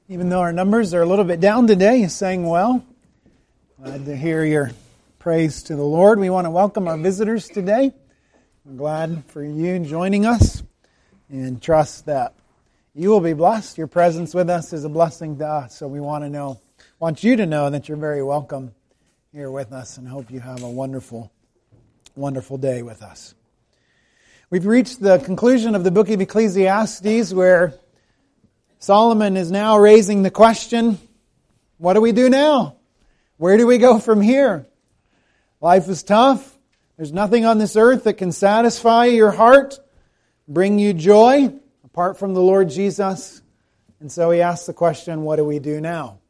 Even though our numbers are a little bit down today, you sang well. Glad to hear your praise to the Lord. We want to welcome our visitors today. I'm glad for you joining us and trust that you will be blessed. Your presence with us is a blessing to us. So we want you to know that you're very welcome here with us and hope you have a wonderful, wonderful day with us. We've reached the conclusion of the book of Ecclesiastes where Solomon is now raising the question, what do we do now? Where do we go from here? Life is tough. There's nothing on this earth that can satisfy your heart, bring you joy, apart from the Lord Jesus. And so he asks the question, what do we do now?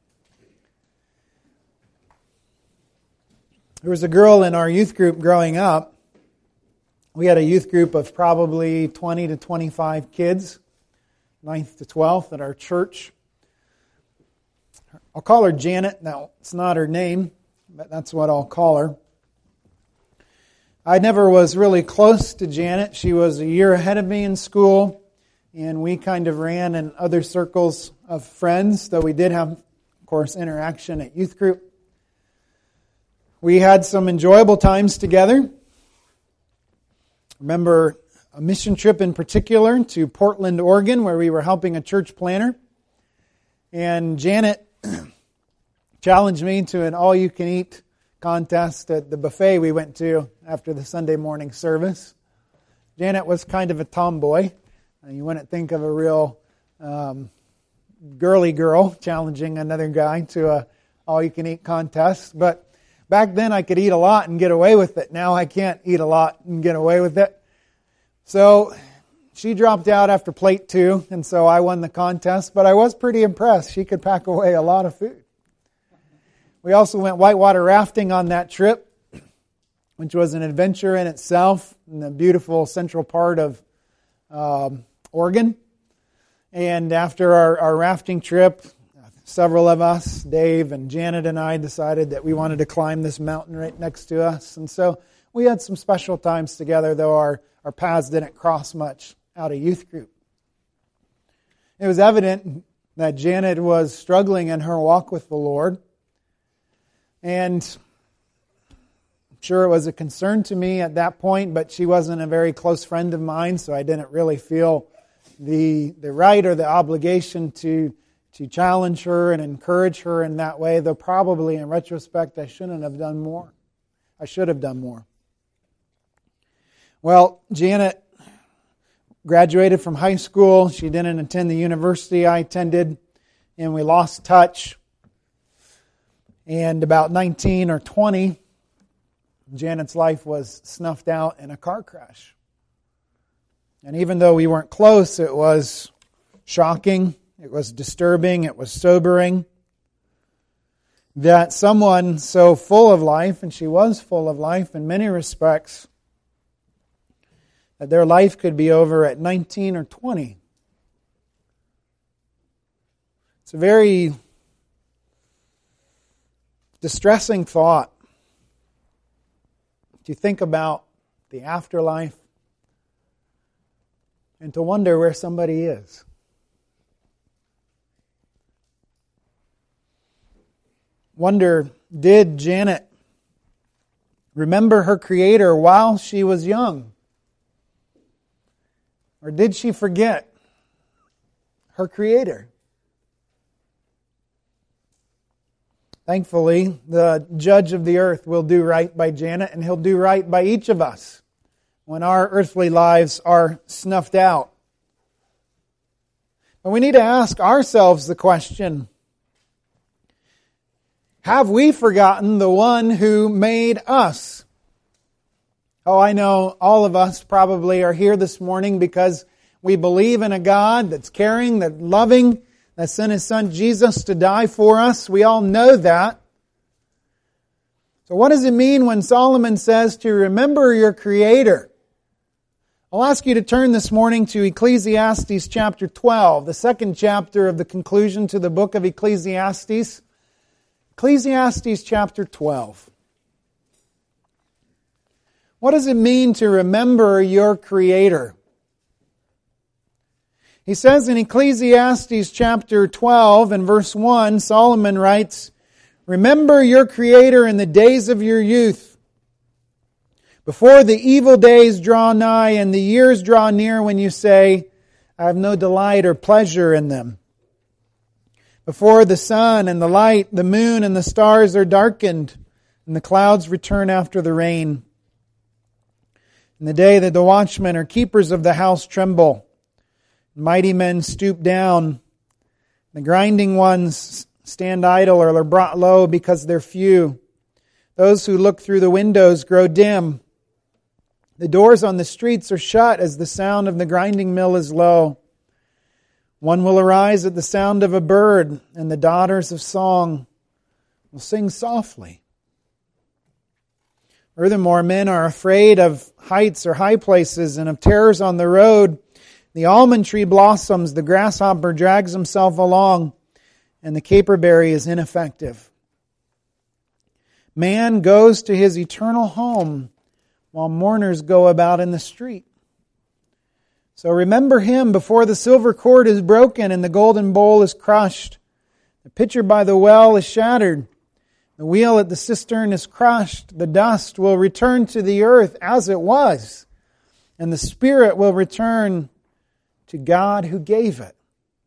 There was a girl in our youth group growing up. We had a youth group of probably 20 to 25 kids. 9th to 12th at our church. I'll call her Janet. Now, it's not her name, but that's what I'll call her. I never was really close to Janet. She was a year ahead of me in school, and we kind of ran in other circles of friends, though we did have, of course, interaction at youth group. We had some enjoyable times together. Remember a mission trip in particular to Portland, Oregon, where we were helping a church planter. And Janet challenged me to an all-you-can-eat contest at the buffet we went to after the Sunday morning service. Janet was kind of a tomboy. You wouldn't think of a real girly girl challenging another guy to a all-you-can-eat contest. But back then I could eat a lot and get away with it. Now I can't eat a lot and get away with it. So she dropped out after plate 2, and so I won the contest, but I was pretty impressed. She could pack away a lot of food. We also went whitewater rafting on that trip, which was an adventure in itself in the beautiful central part of Oregon. And after our rafting trip, several of us, Dave and Janet and I, decided that we wanted to climb this mountain right next to us. And so we had some special times together, though our paths didn't cross much out of youth group. It was evident that Janet was struggling in her walk with the Lord. And I'm sure it was a concern to me at that point, but she wasn't a very close friend of mine, so I didn't really feel the right or the obligation to challenge her and encourage her in that way, though probably in retrospect I shouldn't have done more. I should have done more. Well, Janet graduated from high school. She didn't attend the university I attended, and we lost touch. And about 19 or 20, Janet's life was snuffed out in a car crash. And even though we weren't close, it was shocking, it was disturbing, it was sobering that someone so full of life, and she was full of life in many respects, that their life could be over at 19 or 20. It's a very distressing thought to think about the afterlife and to wonder where somebody is. Wonder, did Janet remember her Creator while she was young? Or did she forget her Creator? Thankfully, the Judge of the earth will do right by Janet, and He'll do right by each of us when our earthly lives are snuffed out. But we need to ask ourselves the question, have we forgotten the one who made us? Oh, I know all of us probably are here this morning because we believe in a God that's caring, that's loving, that sent His Son Jesus to die for us. We all know that. So what does it mean when Solomon says to remember your Creator? I'll ask you to turn this morning to Ecclesiastes chapter 12, the second chapter of the conclusion to the book of Ecclesiastes. Ecclesiastes chapter 12. What does it mean to remember your Creator? He says in Ecclesiastes chapter 12 and verse 1, Solomon writes, "Remember your Creator in the days of your youth, before the evil days draw nigh and the years draw near when you say, I have no delight or pleasure in them. Before the sun and the light, the moon and the stars are darkened, and the clouds return after the rain. In the day that the watchmen or keepers of the house tremble, mighty men stoop down, the grinding ones stand idle or are brought low because they're few. Those who look through the windows grow dim. The doors on the streets are shut as the sound of the grinding mill is low. One will arise at the sound of a bird, and the daughters of song will sing softly. Furthermore, men are afraid of heights or high places and of terrors on the road. The almond tree blossoms, the grasshopper drags himself along, and the caperberry is ineffective. Man goes to his eternal home, while mourners go about in the street. So remember him before the silver cord is broken and the golden bowl is crushed. The pitcher by the well is shattered. The wheel at the cistern is crushed. The dust will return to the earth as it was, and the spirit will return to God who gave it.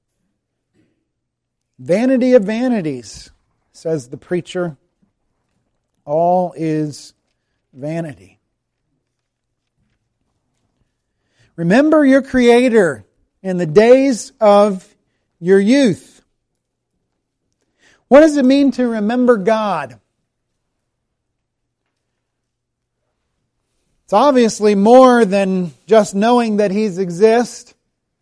Vanity of vanities, says the preacher. All is vanity. Remember your Creator in the days of your youth. What does it mean to remember God? It's obviously more than just knowing that He exists.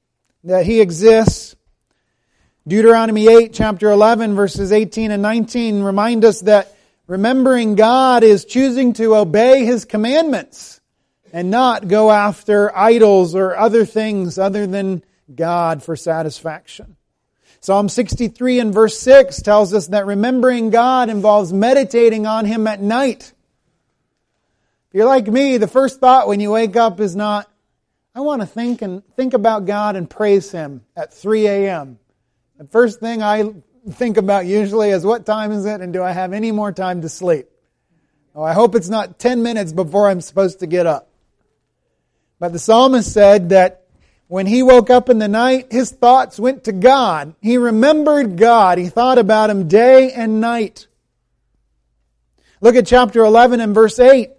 Deuteronomy 8, chapter 11, verses 18 and 19 remind us that remembering God is choosing to obey His commandments and not go after idols or other things other than God for satisfaction. Psalm 63 and verse 6 tells us that remembering God involves meditating on Him at night. If you're like me, the first thought when you wake up is not, I want to think about God and praise Him at 3 a.m. The first thing I think about usually is what time is it and do I have any more time to sleep? Oh, I hope it's not 10 minutes before I'm supposed to get up. But the psalmist said that when he woke up in the night, his thoughts went to God. He remembered God. He thought about Him day and night. Look at chapter 11 and verse 8.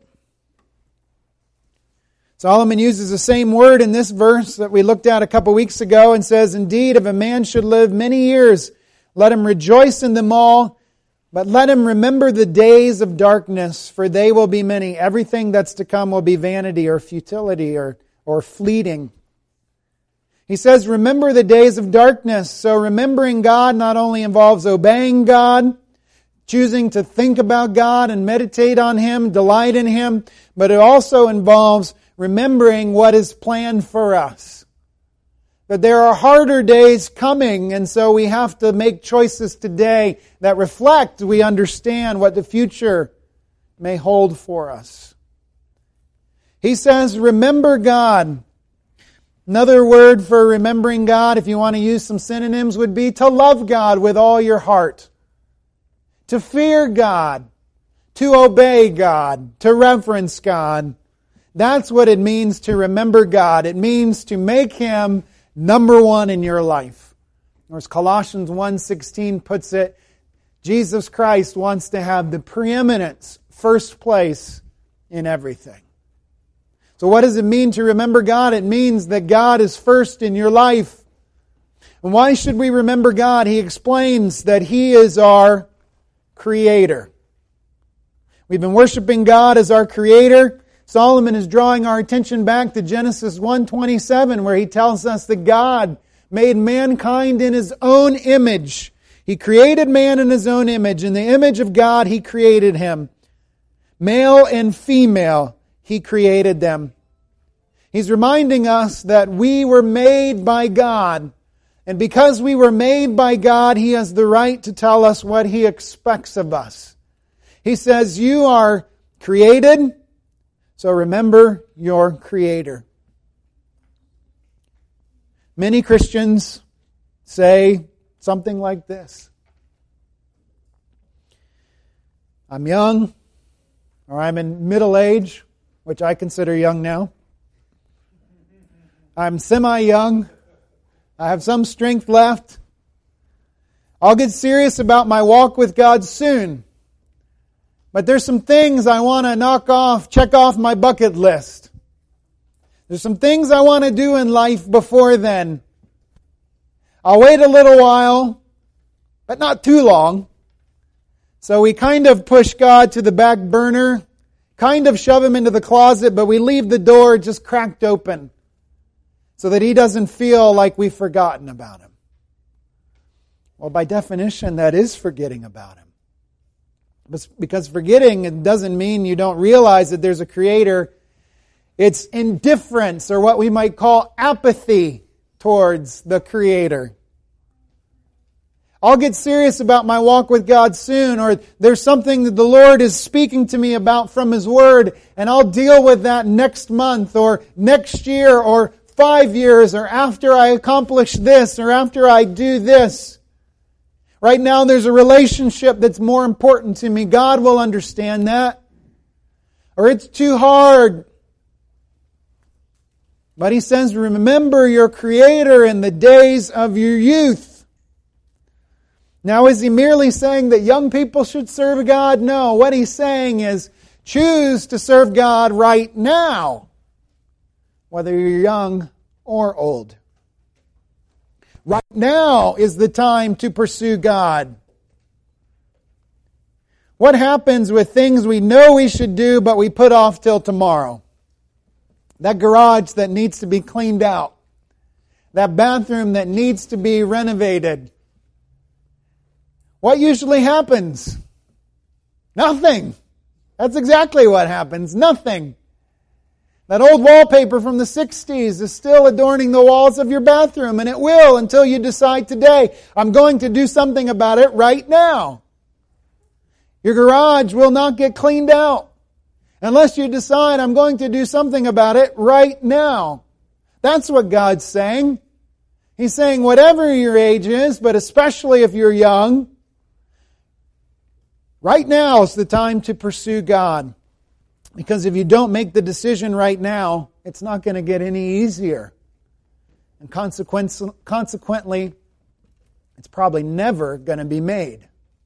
Solomon uses the same word in this verse that we looked at a couple weeks ago and says, Indeed, if a man should live many years, let him rejoice in them all, but let him remember the days of darkness, for they will be many. Everything that's to come will be vanity or futility or fleeting. He says, remember the days of darkness. So remembering God not only involves obeying God, choosing to think about God and meditate on Him, delight in Him, but it also involves remembering what is planned for us. But there are harder days coming, and so we have to make choices today that reflect, we understand what the future may hold for us. He says, remember God. Another word for remembering God, if you want to use some synonyms, would be to love God with all your heart, to fear God, to obey God, to reverence God. That's what it means to remember God. It means to make Him number one in your life. Or as Colossians 1:16 puts it, Jesus Christ wants to have the preeminence, first place in everything. So what does it mean to remember God? It means that God is first in your life. And why should we remember God? He explains that He is our Creator. We've been worshiping God as our Creator. Solomon is drawing our attention back to Genesis 1:27, where he tells us that God made mankind in His own image. He created man in His own image. In the image of God, He created him. Male and female, He created them. He's reminding us that we were made by God. And because we were made by God, He has the right to tell us what He expects of us. He says, you are created, so remember your Creator. Many Christians say something like this. I'm young, or I'm in middle age, which I consider young now. I'm semi-young. I have some strength left. I'll get serious about my walk with God soon. But there's some things I want to check off my bucket list. There's some things I want to do in life before then. I'll wait a little while, but not too long. So we kind of push God to the back burner, kind of shove Him into the closet, but we leave the door just cracked open so that He doesn't feel like we've forgotten about Him. Well, by definition, that is forgetting about Him. Because forgetting, it doesn't mean you don't realize that there's a Creator. It's indifference, or what we might call apathy towards the Creator. I'll get serious about my walk with God soon, or there's something that the Lord is speaking to me about from His Word, and I'll deal with that next month, or next year, or 5 years, or after I accomplish this, or after I do this. Right now there's a relationship that's more important to me. God will understand that. Or it's too hard. But He says, remember your Creator in the days of your youth. Now, is He merely saying that young people should serve God? No. What He's saying is, choose to serve God right now, whether you're young or old. Right now is the time to pursue God. What happens with things we know we should do, but we put off till tomorrow? That garage that needs to be cleaned out. That bathroom that needs to be renovated. What usually happens? Nothing. That's exactly what happens. Nothing. That old wallpaper from the 60s is still adorning the walls of your bathroom, and it will until you decide today, I'm going to do something about it right now. Your garage will not get cleaned out unless you decide, I'm going to do something about it right now. That's what God's saying. He's saying whatever your age is, but especially if you're young, right now is the time to pursue God. Because if you don't make the decision right now, it's not going to get any easier. And consequently, it's probably never going to be made.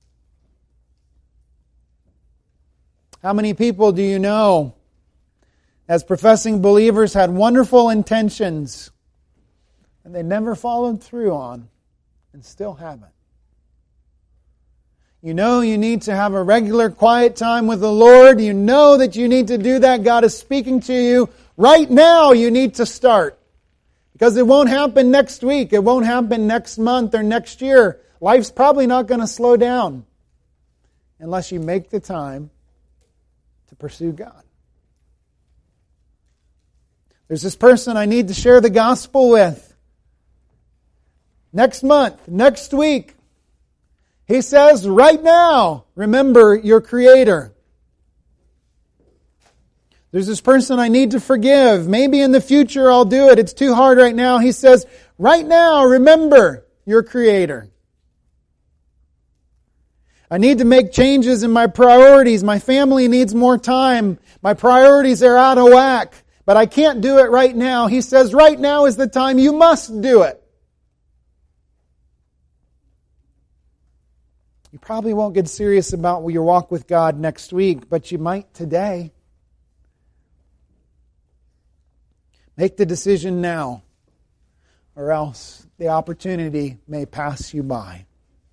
How many people do you know, as professing believers, had wonderful intentions and they never followed through on and still haven't? You know you need to have a regular quiet time with the Lord. You know that you need to do that. God is speaking to you. Right now you need to start. Because it won't happen next week. It won't happen next month or next year. Life's probably not going to slow down unless you make the time to pursue God. There's this person I need to share the gospel with. Next month, next week. He says, right now, remember your Creator. There's this person I need to forgive. Maybe in the future I'll do it. It's too hard right now. He says, right now, remember your Creator. I need to make changes in my priorities. My family needs more time. My priorities are out of whack, but I can't do it right now. He says, right now is the time you must do it. You probably won't get serious about your walk with God next week, but you might today. Make the decision now, or else the opportunity may pass you by.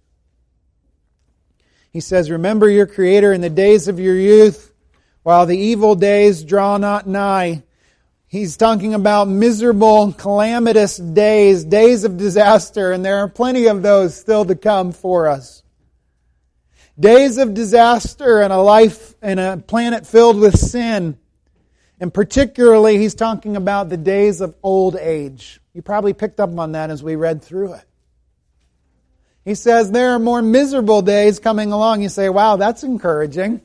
He says, remember your Creator in the days of your youth, while the evil days draw not nigh. He's talking about miserable, calamitous days, days of disaster, and there are plenty of those still to come for us. Days of disaster and a life and a planet filled with sin. And particularly, he's talking about the days of old age. You probably picked up on that as we read through it. He says there are more miserable days coming along. You say, wow, that's encouraging.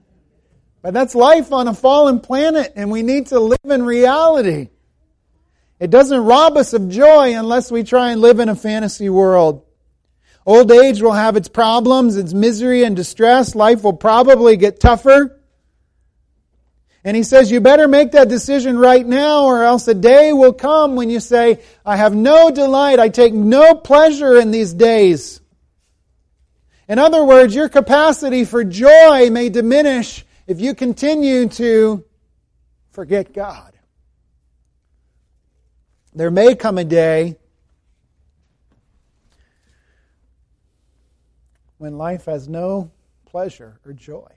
But that's life on a fallen planet, and we need to live in reality. It doesn't rob us of joy unless we try and live in a fantasy world. Old age will have its problems, its misery and distress. Life will probably get tougher. And he says, you better make that decision right now, or else a day will come when you say, I have no delight, I take no pleasure in these days. In other words, your capacity for joy may diminish if you continue to forget God. There may come a day when life has no pleasure or joy.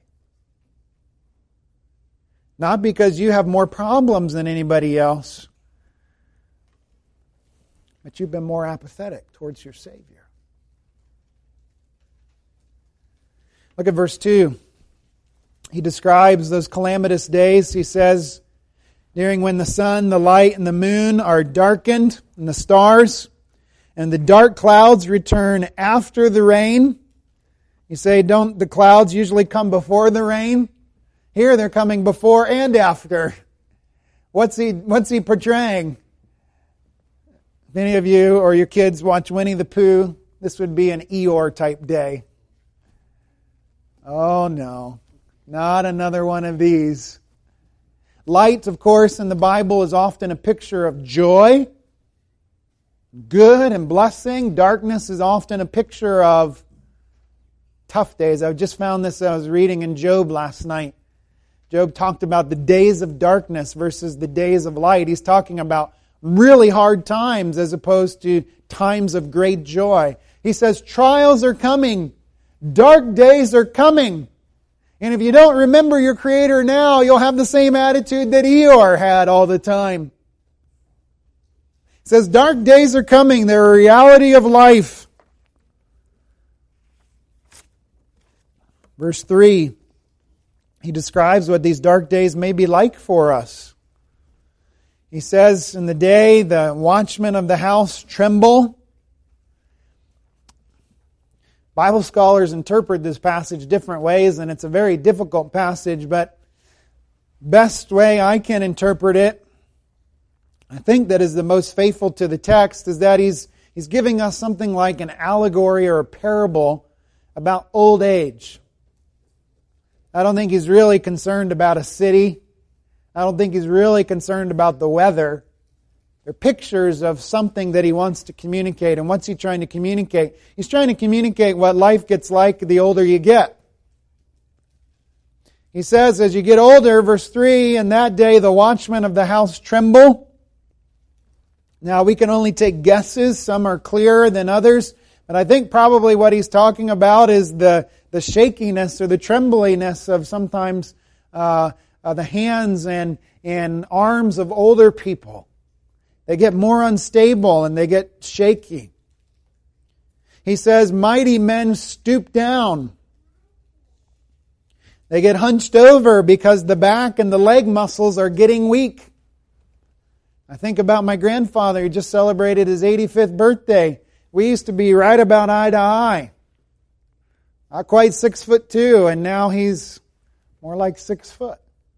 Not because you have more problems than anybody else, but you've been more apathetic towards your Savior. Look at verse 2. He describes those calamitous days. He says, during when the sun, the light, and the moon are darkened, and the stars, and the dark clouds return after the rain. You say, don't the clouds usually come before the rain? Here they're coming before and after. What's he portraying? If any of you or your kids watch Winnie the Pooh, this would be an Eeyore type day. Oh no, not another one of these. Light, of course, in the Bible is often a picture of joy, good and blessing. Darkness is often a picture of tough days. I just found this, I was reading in Job last night. Job talked about the days of darkness versus the days of light. He's talking about really hard times as opposed to times of great joy. He says, trials are coming. Dark days are coming. And if you don't remember your Creator now, you'll have the same attitude that Eeyore had all the time. He says, dark days are coming. They're a reality of life. Verse 3, he describes what these dark days may be like for us. He says, in the day the watchmen of the house tremble. Bible scholars interpret this passage different ways, and it's a very difficult passage, but best way I can interpret it, I think that is the most faithful to the text, is that he's giving us something like an allegory or a parable about old age. I don't think he's really concerned about a city. I don't think he's really concerned about the weather. They're pictures of something that he wants to communicate. And what's he trying to communicate? He's trying to communicate what life gets like the older you get. He says, as you get older, verse 3, in that day the watchmen of the house tremble. Now we can only take guesses. Some are clearer than others. But I think probably what he's talking about is the shakiness or the trembliness of sometimes the hands and arms of older people. They get more unstable and they get shaky. He says, mighty men stoop down. They get hunched over because the back and the leg muscles are getting weak. I think about my grandfather who just celebrated his 85th birthday. We used to be right about eye to eye. Not quite 6'2", and now he's more like 6 foot.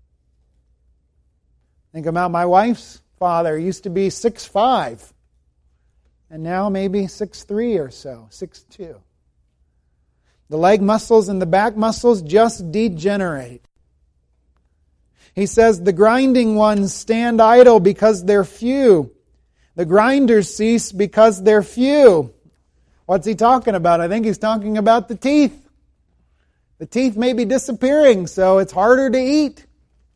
Think about my wife's father. He used to be 6'5", and now maybe 6'3" or so, 6'2". The leg muscles and the back muscles just degenerate. He says the grinding ones stand idle because they're few. The grinders cease because they're few. What's he talking about? I think he's talking about the teeth. The teeth may be disappearing, so it's harder to eat.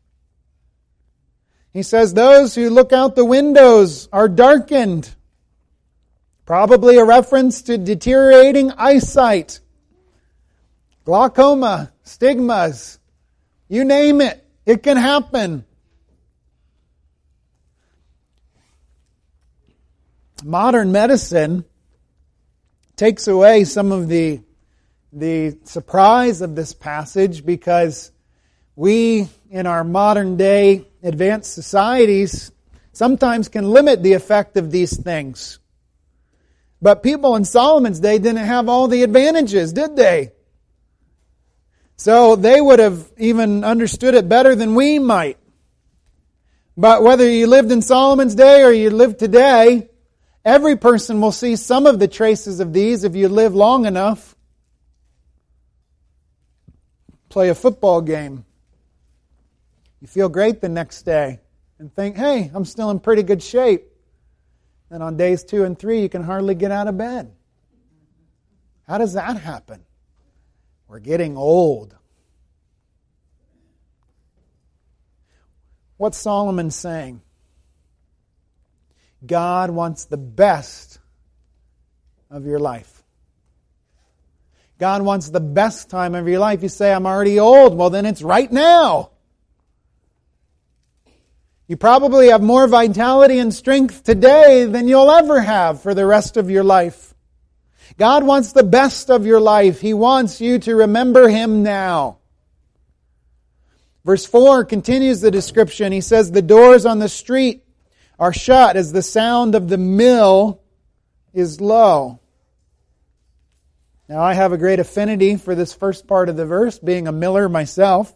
He says those who look out the windows are darkened. Probably a reference to deteriorating eyesight. Glaucoma, stigmas, you name it. It can happen. Modern medicine takes away some of the surprise of this passage because we, in our modern day advanced societies, sometimes can limit the effect of these things. But people in Solomon's day didn't have all the advantages, did they? So they would have even understood it better than we might. But whether you lived in Solomon's day or you live today, every person will see some of the traces of these if you live long enough. Play a football game. You feel great the next day and think, hey, I'm still in pretty good shape. And on days 2 and 3, you can hardly get out of bed. How does that happen? We're getting old. What's Solomon saying? God wants the best of your life. God wants the best time of your life. You say, I'm already old. Well, then it's right now. You probably have more vitality and strength today than you'll ever have for the rest of your life. God wants the best of your life. He wants you to remember Him now. Verse 4 continues the description. He says, the doors on the street are shut as the sound of the mill is low. Now, I have a great affinity for this first part of the verse, being a miller myself.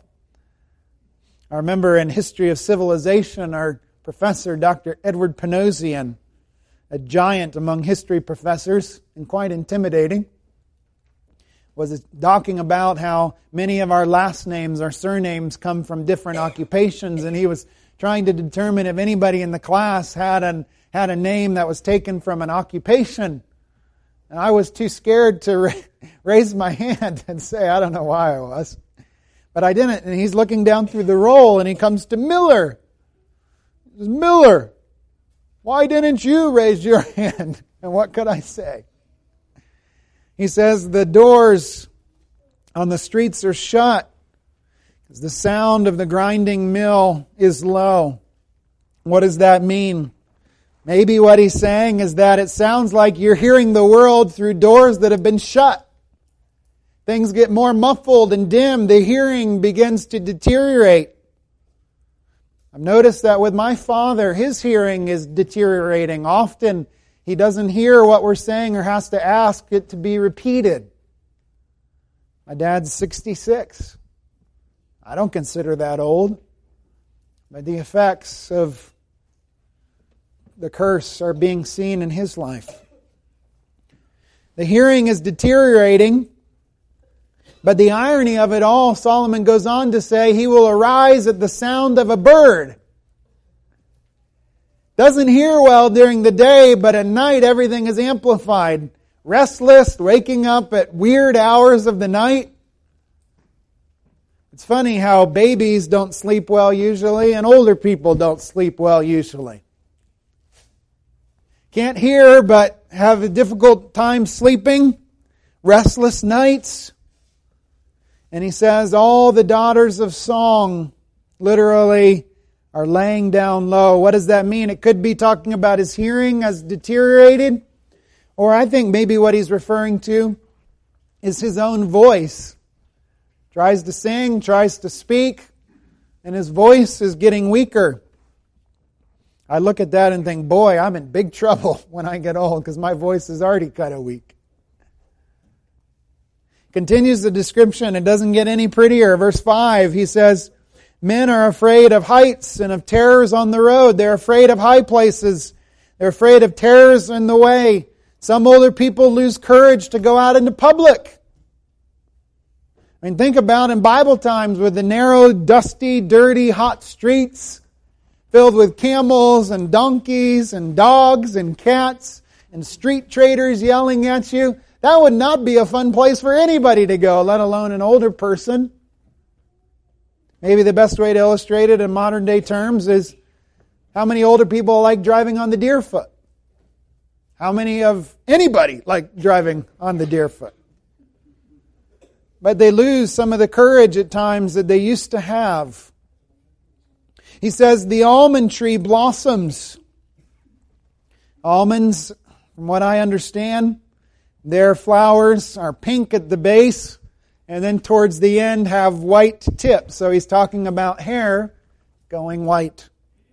I remember in History of Civilization, our professor, Dr. Edward Panosian, a giant among history professors and quite intimidating, was talking about how many of our last names, our surnames, come from different occupations, and he was trying to determine if anybody in the class had a name that was taken from an occupation. And I was too scared to raise my hand and say, I don't know why I was. But I didn't. And he's looking down through the roll and he comes to Miller. He says, Miller, why didn't you raise your hand? And what could I say? He says, the doors on the streets are shut because the sound of the grinding mill is low. What does that mean? Maybe what he's saying is that it sounds like you're hearing the world through doors that have been shut. Things get more muffled and dim. The hearing begins to deteriorate. I've noticed that with my father, his hearing is deteriorating. Often he doesn't hear what we're saying or has to ask it to be repeated. My dad's 66. I don't consider that old. But the effects of the curse are being seen in his life. The hearing is deteriorating. But the irony of it all, Solomon goes on to say, he will arise at the sound of a bird. Doesn't hear well during the day, but at night everything is amplified. Restless, waking up at weird hours of the night. It's funny how babies don't sleep well usually, and older people don't sleep well usually. Can't hear, but have a difficult time sleeping. Restless nights. And he says, all the daughters of song literally are laying down low. What does that mean? It could be talking about his hearing as deteriorated. Or I think maybe what he's referring to is his own voice. Tries to sing, tries to speak, and his voice is getting weaker. I look at that and think, boy, I'm in big trouble when I get old because my voice is already kind of weak. Continues the description. It doesn't get any prettier. Verse 5, he says, men are afraid of heights and of terrors on the road. They're afraid of high places. They're afraid of terrors in the way. Some older people lose courage to go out into public. I mean, think about in Bible times with the narrow, dusty, dirty, hot streets filled with camels and donkeys and dogs and cats and street traders yelling at you. That would not be a fun place for anybody to go, let alone an older person. Maybe the best way to illustrate it in modern day terms is how many older people like driving on the Deerfoot? How many of anybody like driving on the Deerfoot? But they lose some of the courage at times that they used to have. He says the almond tree blossoms. Almonds, from what I understand, their flowers are pink at the base and then towards the end have white tips. So he's talking about hair going white.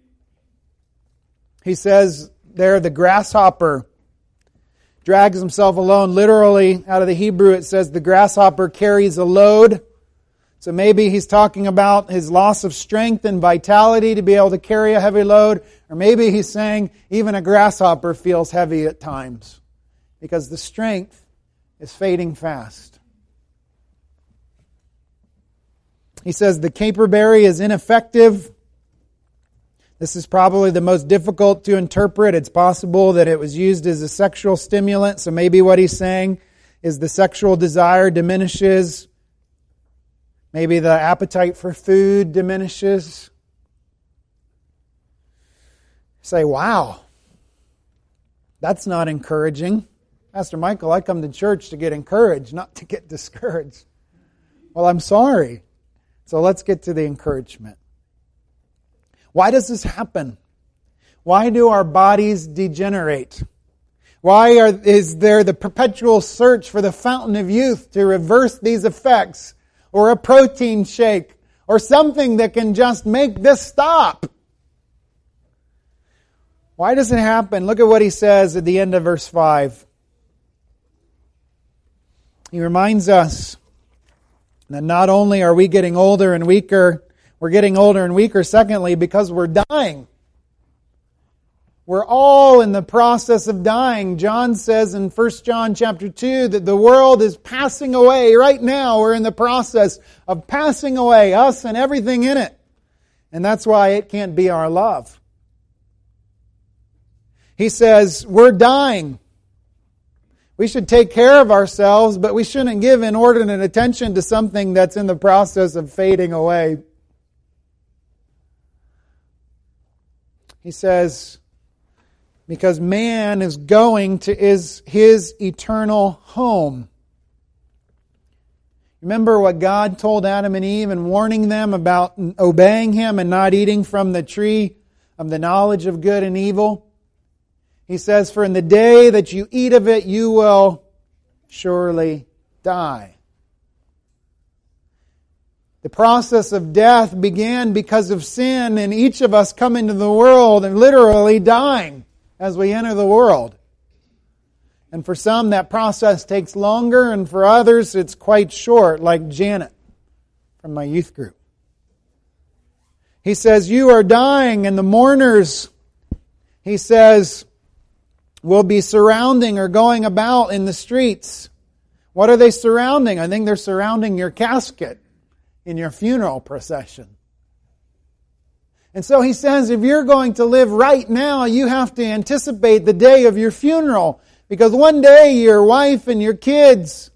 He says there the grasshopper drags himself alone. Literally, out of the Hebrew, it says the grasshopper carries a load. So maybe he's talking about his loss of strength and vitality to be able to carry a heavy load. Or maybe he's saying even a grasshopper feels heavy at times because the strength is fading fast. He says the caperberry is ineffective. This is probably the most difficult to interpret. It's possible that it was used as a sexual stimulant. So maybe what he's saying is the sexual desire diminishes. Maybe the appetite for food diminishes. Say, wow, that's not encouraging. Pastor Michael, I come to church to get encouraged, not to get discouraged. Well, I'm sorry. So let's get to the encouragement. Why does this happen? Why do our bodies degenerate? Why is there the perpetual search for the fountain of youth to reverse these effects? Or a protein shake, or something that can just make this stop? Why does it happen? Look at what he says at the end of verse 5. He reminds us that not only are we getting older and weaker, we're getting older and weaker, secondly, because we're dying. We're all in the process of dying. John says in 1 John chapter 2 that the world is passing away. Right now we're in the process of passing away, us and everything in it. And that's why it can't be our love. He says we're dying. We should take care of ourselves, but we shouldn't give inordinate attention to something that's in the process of fading away. He says, because man is going to his eternal home. Remember what God told Adam and Eve and warning them about obeying Him and not eating from the tree of the knowledge of good and evil? He says, for in the day that you eat of it, you will surely die. The process of death began because of sin, and each of us come into the world and literally dying as we enter the world. And for some, that process takes longer, and for others, it's quite short, like Janet from my youth group. He says, you are dying, and the mourners, he says, will be surrounding or going about in the streets. What are they surrounding? I think they're surrounding your casket in your funeral procession. And so he says, if you're going to live right now, you have to anticipate the day of your funeral. Because one day your wife and your kids,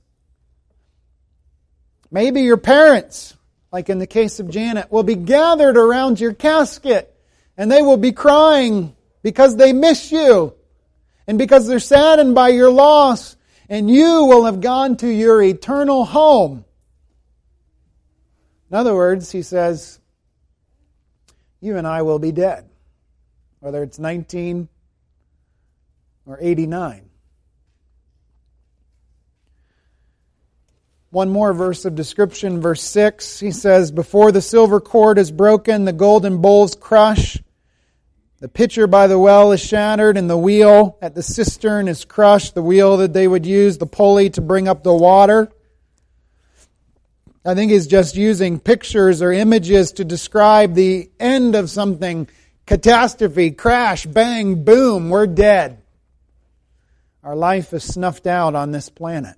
maybe your parents, like in the case of Janet, will be gathered around your casket. And they will be crying because they miss you. And because they're saddened by your loss. And you will have gone to your eternal home. In other words, he says, you and I will be dead, whether it's 19 or 89. One more verse of description, verse 6. He says, before the silver cord is broken, the golden bowls crush. The pitcher by the well is shattered, and the wheel at the cistern is crushed, the wheel that they would use, the pulley to bring up the water. I think he's just using pictures or images to describe the end of something. Catastrophe, crash, bang, boom, we're dead. Our life is snuffed out on this planet.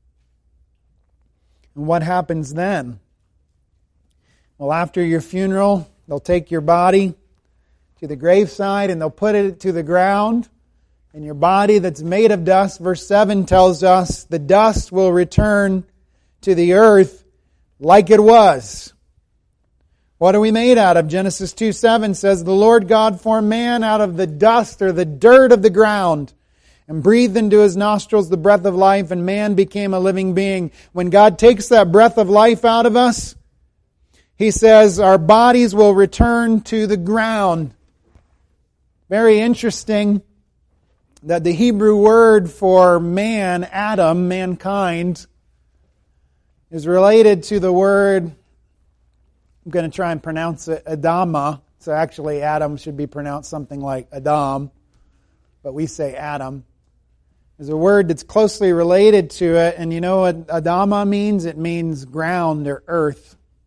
And what happens then? Well, after your funeral, they'll take your body to the graveside and they'll put it to the ground. And your body that's made of dust, verse 7 tells us, the dust will return to the earth like it was. What are we made out of? Genesis 2:7 says, the Lord God formed man out of the dust or the dirt of the ground and breathed into his nostrils the breath of life, and man became a living being. When God takes that breath of life out of us, He says our bodies will return to the ground. Very interesting that the Hebrew word for man, Adam, mankind, is related to the word, I'm going to try and pronounce it, Adama. So actually Adam should be pronounced something like Adam, but we say Adam. There's a word that's closely related to it, and you know what Adama means? It means ground or earth.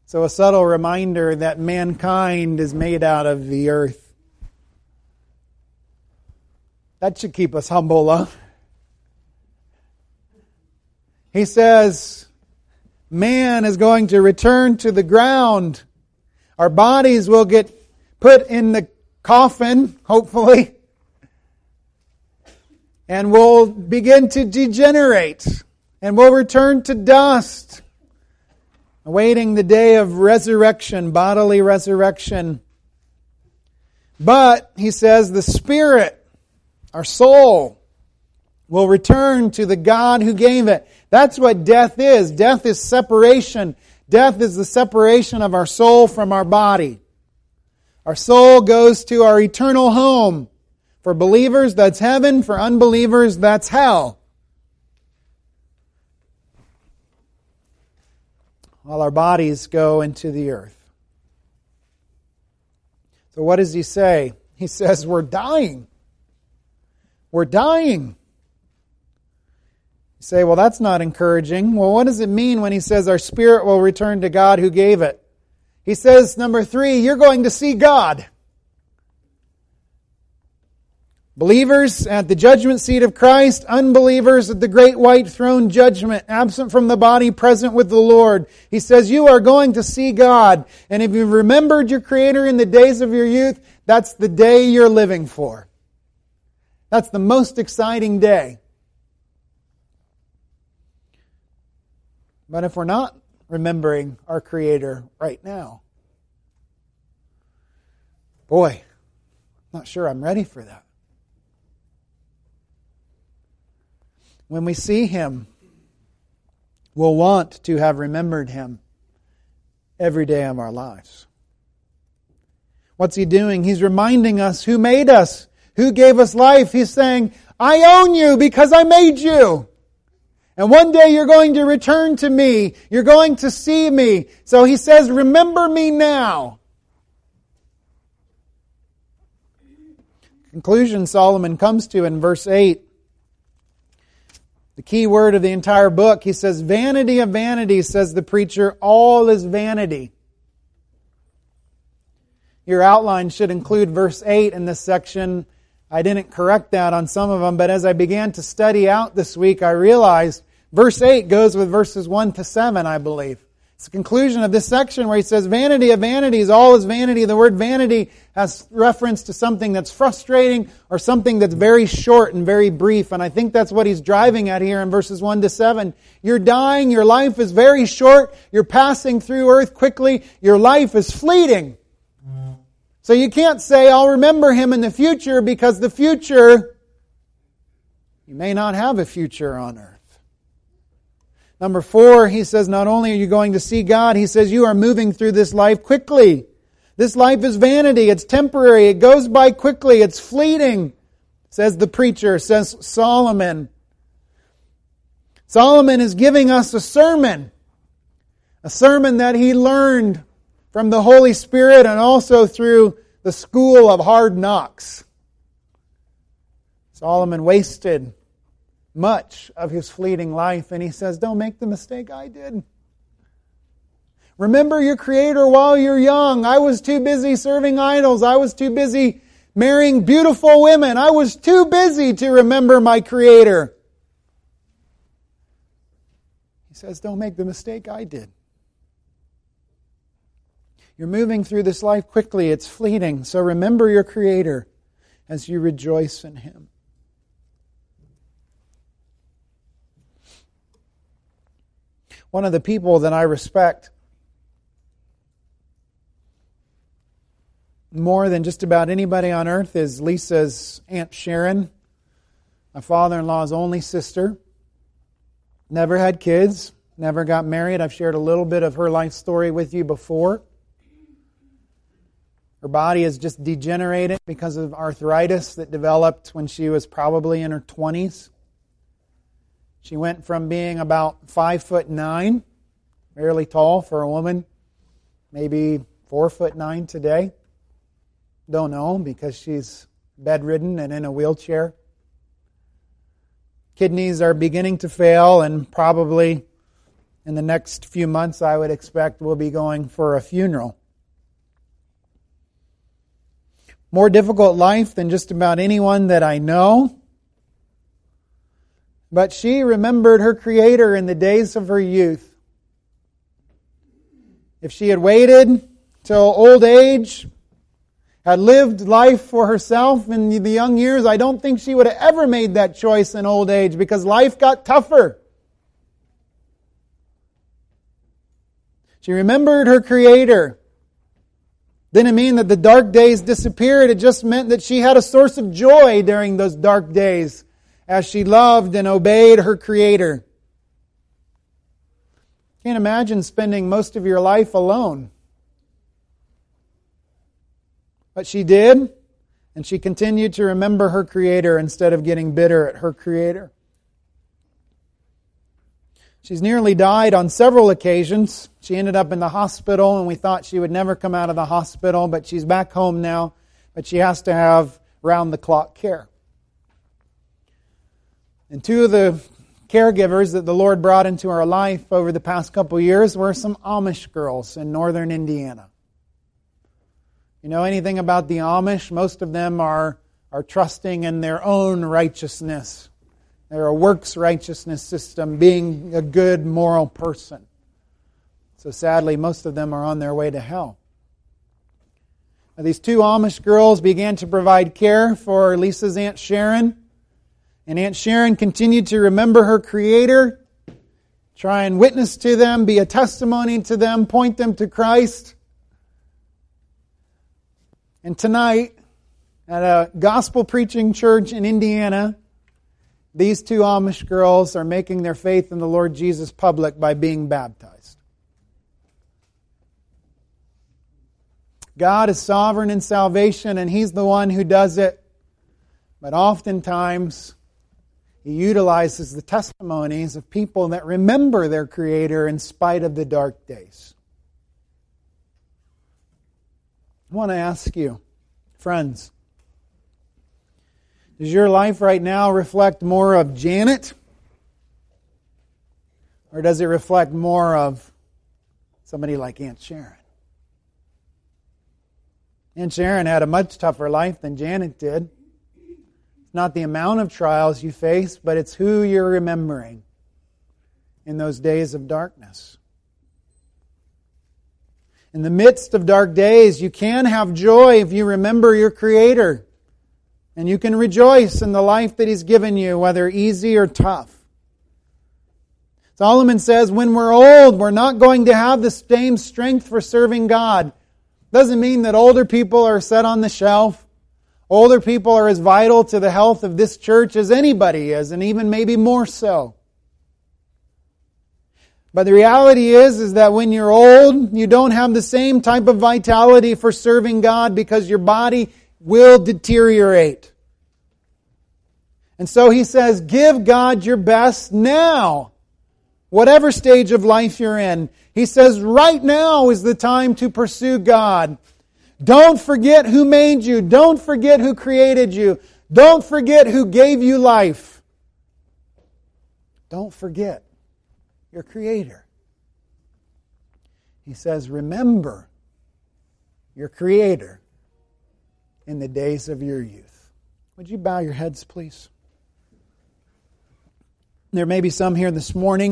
So a subtle reminder that mankind is made out of the earth. That should keep us humble, huh? He says, man is going to return to the ground. Our bodies will get put in the coffin, hopefully, and we'll begin to degenerate, and we'll return to dust, awaiting the day of resurrection, bodily resurrection. But, he says, the spirit, our soul, will return to the God who gave it. That's what death is. Death is separation. Death is the separation of our soul from our body. Our soul goes to our eternal home. For believers, that's heaven. For unbelievers, that's hell. While our bodies go into the earth. So what does he say? He says, we're dying. We're dying. You say, well, that's not encouraging. Well, what does it mean when he says our spirit will return to God who gave it? He says, number 3, you're going to see God. Believers at the judgment seat of Christ, unbelievers at the great white throne judgment, absent from the body, present with the Lord. He says, you are going to see God. And if you've remembered your Creator in the days of your youth, that's the day you're living for. That's the most exciting day. But if we're not remembering our Creator right now, boy, I'm not sure I'm ready for that. When we see Him, we'll want to have remembered Him every day of our lives. What's He doing? He's reminding us who made us, who gave us life. He's saying, I own you because I made you. And one day you're going to return to me. You're going to see me. So he says, remember me now. Conclusion Solomon comes to in verse 8. The key word of the entire book. He says, vanity of vanities, says the preacher, all is vanity. Your outline should include verse 8 in this section. I didn't correct that on some of them, but as I began to study out this week, I realized verse 8 goes with verses 1 to 7, I believe. It's the conclusion of this section where he says, vanity of vanities, all is vanity. The word vanity has reference to something that's frustrating or something that's very short and very brief. And I think that's what he's driving at here in verses 1 to 7. You're dying, your life is very short, you're passing through earth quickly, your life is fleeting. So you can't say, I'll remember him in the future, because the future, you may not have a future on earth. Number 4, he says, not only are you going to see God, he says you are moving through this life quickly. This life is vanity, it's temporary, it goes by quickly, it's fleeting, says the preacher, says Solomon. Solomon is giving us a sermon that he learned from the Holy Spirit and also through the school of hard knocks. Solomon wasted much of his fleeting life, and he says, don't make the mistake I did. Remember your Creator while you're young. I was too busy serving idols. I was too busy marrying beautiful women. I was too busy to remember my Creator. He says, don't make the mistake I did. You're moving through this life quickly. It's fleeting. So remember your Creator as you rejoice in Him. One of the people that I respect more than just about anybody on earth is Lisa's Aunt Sharon, my father-in-law's only sister. Never had kids, never got married. I've shared a little bit of her life story with you before. Her body has just degenerated because of arthritis that developed when she was probably in her 20s. She went from being about 5'9", fairly tall for a woman, maybe 4'9" today. Don't know, because she's bedridden and in a wheelchair. Kidneys are beginning to fail, and probably In the next few months, I would expect we'll be going for a funeral. More difficult life than just about anyone that I know. But she remembered her Creator in the days of her youth. If she had waited till old age, had lived life for herself in the young years, I don't think she would have ever made that choice in old age because life got tougher. She remembered her Creator. Didn't mean that the dark days disappeared. It just meant that she had a source of joy during those dark days as she loved and obeyed her Creator. Can't imagine spending most of your life alone. But she did, and she continued to remember her Creator instead of getting bitter at her Creator. She's nearly died on several occasions. She ended up in the hospital, and we thought she would never come out of the hospital, but she's back home now. But she has to have round-the-clock care. And two of the caregivers that the Lord brought into our life over the past couple years were some Amish girls in northern Indiana. You know anything about the Amish? Most of them are trusting in their own righteousness. They're a works righteousness system, being a good moral person. So sadly, most of them are on their way to hell. Now, these two Amish girls began to provide care for Lisa's Aunt Sharon. And Aunt Sharon continued to remember her Creator, try and witness to them, be a testimony to them, point them to Christ. And tonight, at a gospel preaching church in Indiana, these two Amish girls are making their faith in the Lord Jesus public by being baptized. God is sovereign in salvation, and He's the one who does it. But oftentimes, He utilizes the testimonies of people that remember their Creator in spite of the dark days. I want to ask you, friends, does your life right now reflect more of Janet? Or does it reflect more of somebody like Aunt Sharon? Aunt Sharon had a much tougher life than Janet did. It's not the amount of trials you face, but it's who you're remembering in those days of darkness. In the midst of dark days, you can have joy if you remember your Creator. And you can rejoice in the life that He's given you, whether easy or tough. Solomon says, when we're old, we're not going to have the same strength for serving God. Doesn't mean that older people are set on the shelf. Older people are as vital to the health of this church as anybody is, and even maybe more so. But the reality is that when you're old, you don't have the same type of vitality for serving God because your body will deteriorate. And so he says, give God your best now. Whatever stage of life you're in. He says, right now is the time to pursue God. Don't forget who made you. Don't forget who created you. Don't forget who gave you life. Don't forget your Creator. He says, remember your Creator in the days of your youth. Would you bow your heads, please? There may be some here this morning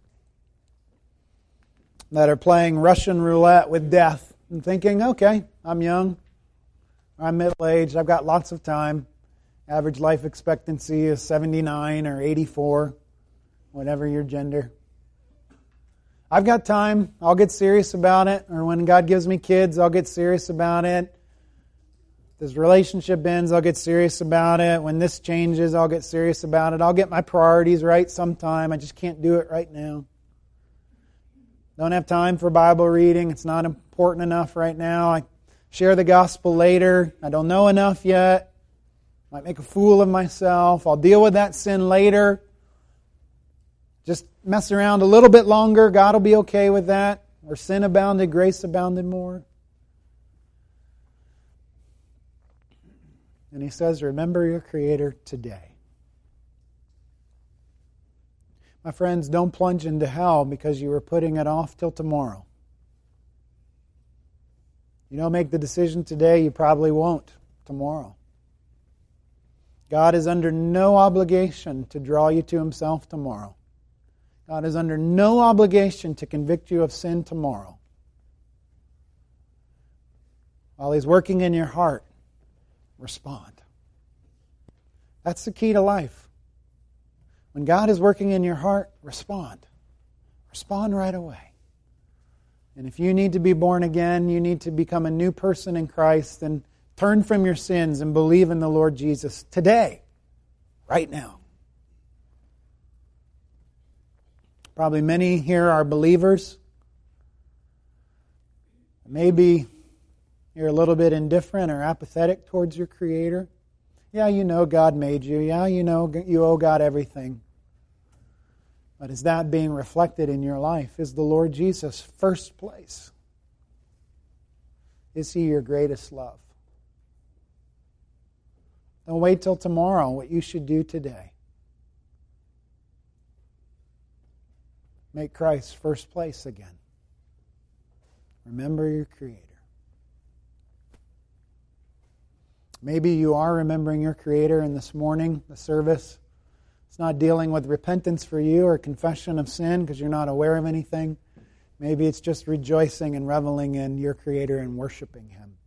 that are playing Russian roulette with death and thinking, okay, I'm young, I'm middle-aged, I've got lots of time. Average life expectancy is 79 or 84, whatever your gender. I've got time, I'll get serious about it. Or when God gives me kids, I'll get serious about it. This relationship ends, I'll get serious about it. When this changes, I'll get serious about it. I'll get my priorities right sometime. I just can't do it right now. Don't have time for Bible reading. It's not important enough right now. I share the gospel later. I don't know enough yet. Might make a fool of myself. I'll deal with that sin later. Just mess around a little bit longer. God will be okay with that. Where sin abounded, grace abounded more. And he says, remember your Creator today. My friends, don't plunge into hell because you were putting it off till tomorrow. You don't make the decision today, you probably won't tomorrow. God is under no obligation to draw you to Himself tomorrow. God is under no obligation to convict you of sin tomorrow. While He's working in your heart, respond. That's the key to life. When God is working in your heart, respond. Respond right away. And if you need to be born again, you need to become a new person in Christ, and turn from your sins and believe in the Lord Jesus today, right now. Probably many here are believers. Maybe you're a little bit indifferent or apathetic towards your Creator. Yeah, you know God made you. Yeah, you know you owe God everything. But is that being reflected in your life? Is the Lord Jesus first place? Is He your greatest love? Don't wait till tomorrow. What you should do today. Make Christ first place again. Remember your Creator. Maybe you are remembering your Creator in this morning, the service. It's not dealing with repentance for you or confession of sin because you're not aware of anything. Maybe it's just rejoicing and reveling in your Creator and worshiping Him.